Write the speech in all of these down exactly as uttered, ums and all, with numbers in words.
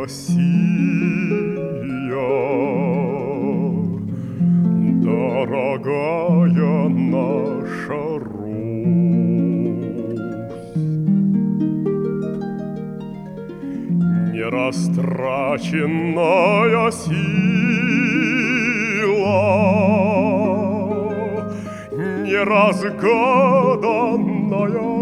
Россия, дорогая наша Русь, нерастраченная сила, неразгаданная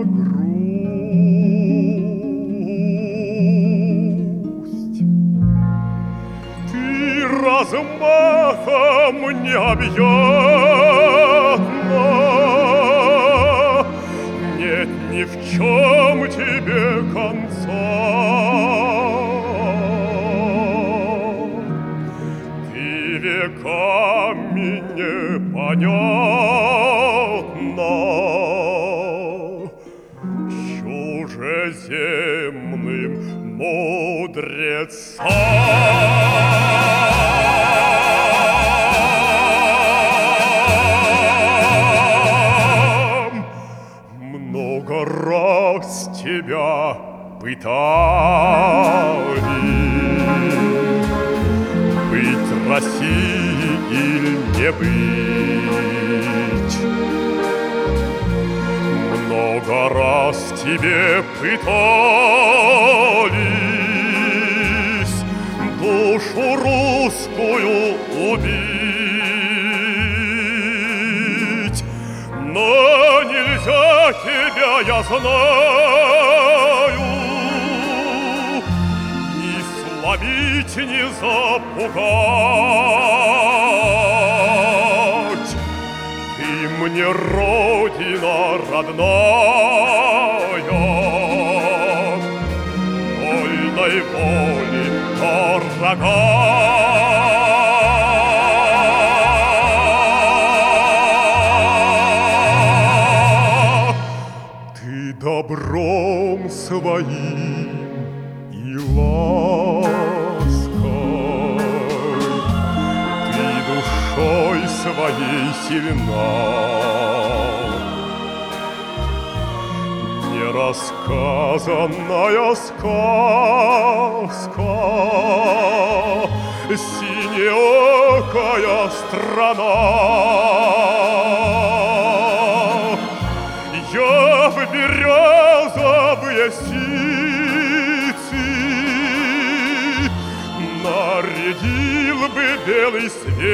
грусть. Ты размахом необъятна, нет ни в чем тебе конца. Ты веками непонятна чужеземным мудрецам. Много раз тебя пытали быть Россией или не быть. Много раз тебе пытались душу русскую убить, но нельзя тебя, я знаю, ни сломить, ни запугать. Ты мне родина родная, вольной воли дорога. Ты добром своим и лаской, ты душой своей сильна. Нерассказанная сказка, синеокая страна. Я в березовые сицы нарядил бы белый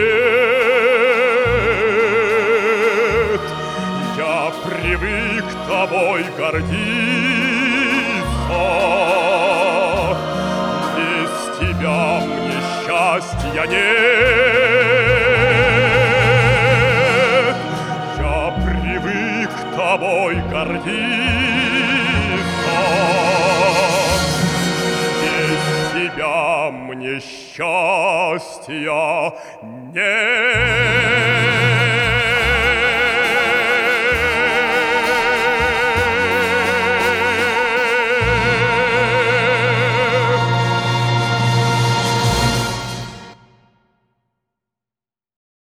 свет. Я привык тобой гордиться, без тебя мне счастья нет. Я привык тобой гордиться, без тебя мне счастья нет.